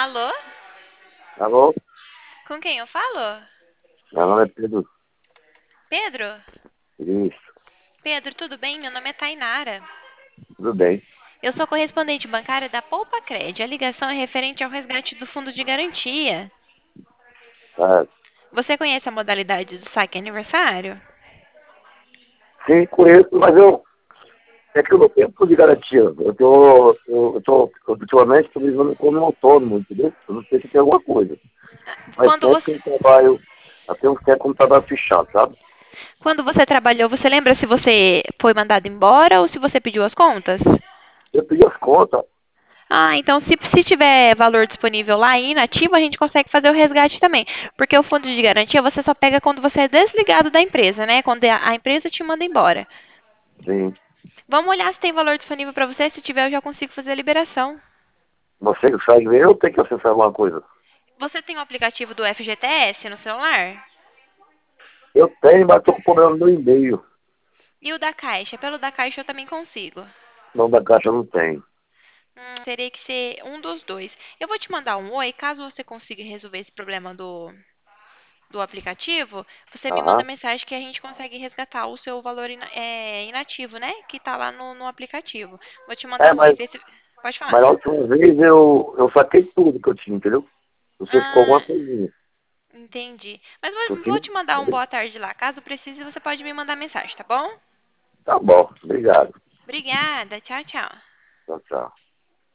Alô? Alô? Com quem eu falo? Meu nome é Pedro. Pedro? Isso, Pedro, tudo bem? Meu nome é Tainara. tudo bem. Eu sou correspondente bancária da Poupa Cred. A ligação é referente ao resgate do fundo de garantia. Ah, Você conhece a modalidade do saque aniversário? sim, conheço, mas é que eu não tenho fundo de garantia. Ultimamente, estou vivendo como autônomo, entendeu? Eu não sei se tem alguma coisa. Mas Quando tempo você, que eu trabalho, até um tempo como trabalho fechado, sabe? quando você trabalhou, você lembra se você foi mandado embora ou se você pediu as contas? Eu pedi as contas, Ah, então se tiver valor disponível lá e inativo, a gente consegue fazer o resgate também. Porque o fundo de garantia você só pega quando você é desligado da empresa, né? Quando a empresa te manda embora. sim. Vamos olhar se tem valor disponível para você. Se tiver, eu já consigo fazer a liberação. Você consegue ver, eu tenho que acessar alguma coisa. Você tem o aplicativo do FGTS no celular? Eu tenho, mas estou com problema no e-mail. E o da Caixa? Pelo da Caixa eu também consigo. Não da caixa eu não tenho. Teria que ser um dos dois. Eu vou te mandar um oi, caso você consiga resolver esse problema do aplicativo, você me manda Aham. mensagem que a gente consegue resgatar o seu valor inativo, né? Que tá lá no aplicativo. Vou te mandar É, um oi, mas, vê se... Pode falar. mas na última vez eu saquei tudo que eu tinha, entendeu? Você ficou alguma Ah, coisinha. entendi. Mas Eu vou fiz, te mandar um boa tarde lá. Caso precise, você pode me mandar mensagem, tá bom? tá bom, obrigado. Obrigada. Tchau, tchau. Tchau, tchau.